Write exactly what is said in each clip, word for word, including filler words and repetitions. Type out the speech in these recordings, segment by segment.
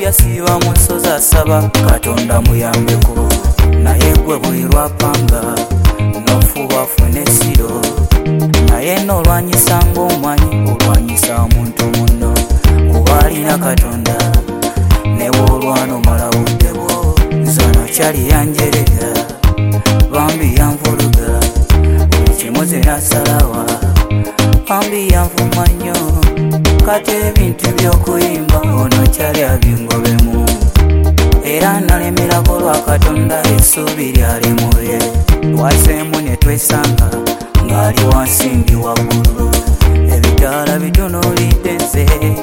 yasiba musozi asaba Katonda muyambeko naye gwe buli lwapanga nofuba fune siro naye n'olwanyisa ng'omwanyi olwanyisa omuntu muno kuba alina Katonda newe olwano mala budde bwo zono kyali yanjerera bambi yanvuluga buli kimu ze nasalawa bambi yanvuma nnyo kati ebintu by'okuyimba ono kyali abingobemu era nalemerako lwa Katonda essuubi lyali mubye lwazeemu ne twesanga ng'ali wansi ndi waggulu ebitaala bitunuulidde nze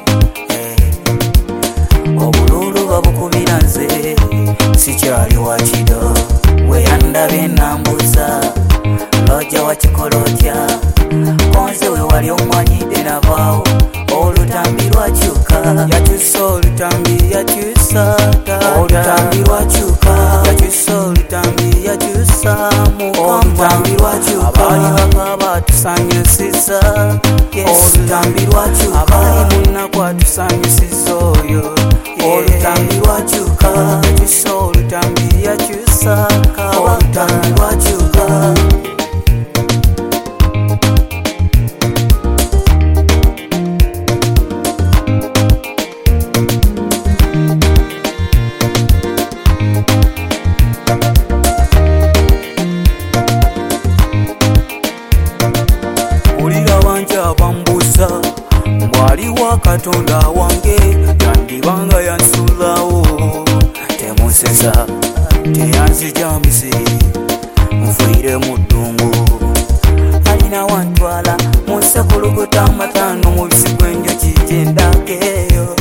obululu babukubira nze sikyali wakido weyandabye nambuza lojja wakikola otya konze we wali omwanyidde navaawo olutambi lwakyuka yakyusa olutambi yakyusa olutambi lwakyuka yakyusa olutambi yakyusa olutambi lwakyuka abali bakaba tusanyusiza olutambi lwakyuka abali munaku atusanyusiza oyo olutambi lwakyuka yakyusa olutambi yakyusa olutambi lwakyuka abambuza mbwaliwa Katonda wange yandibanga yansulawo temuseza teyanzija misiri nfuire mu ddungu alina wantwala musekulukuta amatano mu bisigo enjoki gyendakeeyo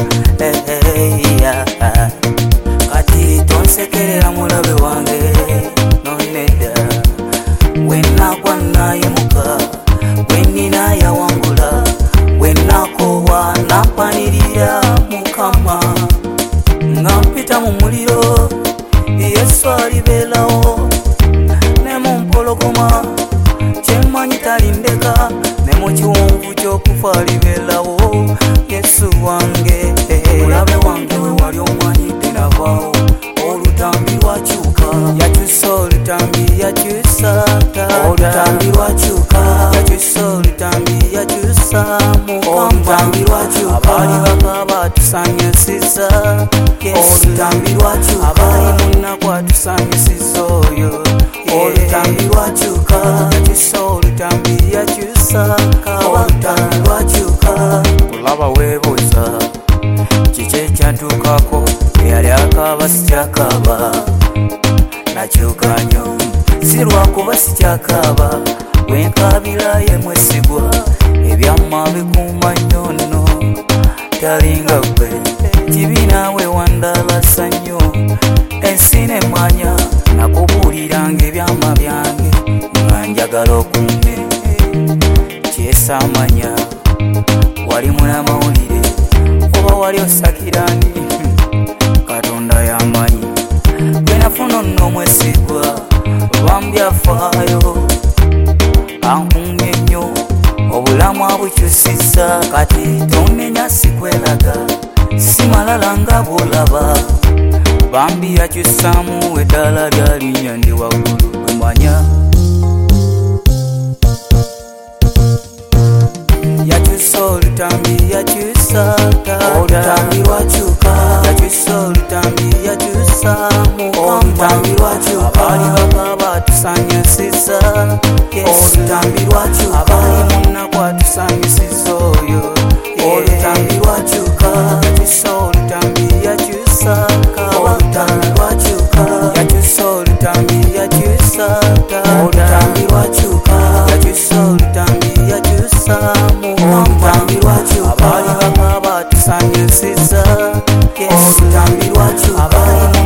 kati tonsekerera mulabe wange nonedda wenagwa nayimuka wenina yawangula wenakowa nampanirira Mukama nga mpita mu muliro Yesu alibeerawo ne mu mpologoma kyemmanyi talindeka ne mu kiwonvu ky'okufa alibeerawo Yesu wange mulabe wange we wali omwanyidde navaawo olutambi lwakyuka yakyusa olutambi yakyusa olutambi lwakyuka yakyusa olutambi yakyusa olutambi lwakyuka abali bakaba atusanyusiza olutambi lwakyuka abali munaku atusanyusiza oyo olutambi lwakyuka yakyusa olutambi yakyusa olutambi lwakyuka kulaba weebuuza kiki ekyantuukako eyali akaaba sikyakaaba nakyuka nnyo si lwakuba sikyakaaba wenkabira ye mwesigwa ebyamma bikuuma nnyo nno talinga gwe kibinaawe wandalasa nnyo ensi nemanya nakubuuliranga ebyama byange nga njagala okumpe kyesamanya wali munamawulire oba wali osakirani Katonda yamanyi gwe nafuna nno mwesigwa bambi afaayo ankumye nnyo obulamu abukyusiza kati tonenya sikwelaga simalala nga bwolaba bambi yakyusaamu eddaala lyalinnya ndi waggulu emanya yakyusa olutambi yakyusa olutambi lwakyuka yakyusa olutambi yakyusa olutambi lwakyuka abali bakaba atusanyusiza olutambi lwakyuka abali munaku atusanyusiza oyo olutambi lwakyuka yakyusa olutambi yakyusa olutambi lwakyuka yakyusa olutambi yakyusa olutambi lwakyuka yakyusa olutambi yakyusa olutambi lwakyuka abali bakaba atusanyusiza olutambi lwakyuka abali